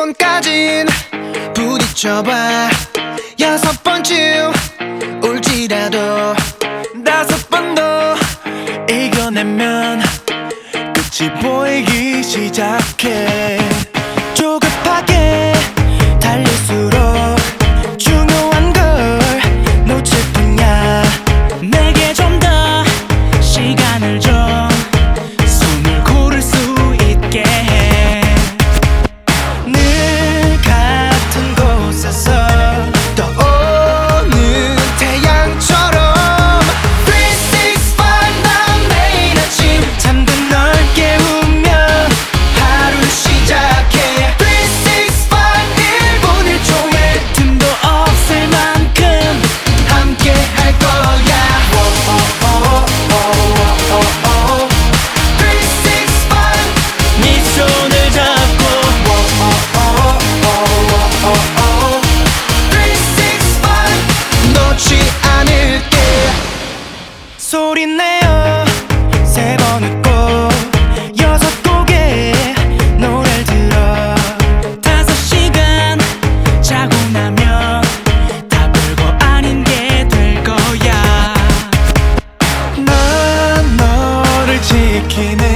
번까진 부딪혀봐. 6번쯤 울지라도 5번 더 이겨내면 끝이 보이기 시작해. 조급하게 달릴수록 중요한 걸 놓칠 뿐이야. 내게 좀 더 시간을 줘. 숨을 고를 수 있게 해. 늘 같은 곳에서 떠오는 태양처럼 365 난 매일 아침 잠든 널 깨우며 하루를 시작해. 365 1분 1초에 틈도 없을 만큼 함께 할 거야. 365 네 손을 잡고 365 놓지 않을게. 소리내어 3번 웃고 6곡의 노래를 들어. 5시간 자고 나면 다 별거 아닌 게 될 거야. 난 너를 지키는